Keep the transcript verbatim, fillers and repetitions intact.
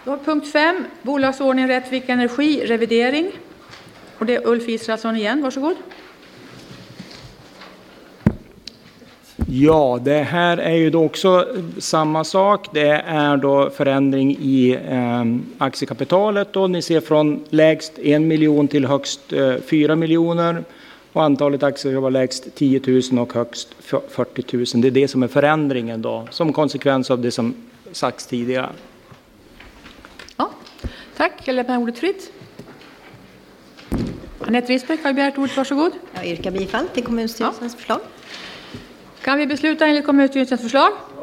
Då har punkt fem, bolagsordning Rättvik Energi, revidering. Och det är Ulf Israelsson igen, varsågod. Ja, det här är ju då också samma sak. Det är då förändring i eh, aktiekapitalet. Då. Ni ser från lägst en miljon till högst eh, fyra miljoner. Och antalet aktier var lägst tio tusen och högst fyrtio tusen. Det är det som är förändringen då, som konsekvens av det som sagts tidigare. Ja, tack. Jag lämnar ordet fritt. Anette Risbeck har begärt ordet, varsågod. Jag yrkar bifall till kommunstyrelsens ja. förslag. Kan vi besluta enligt kommunstyrelsens förslag?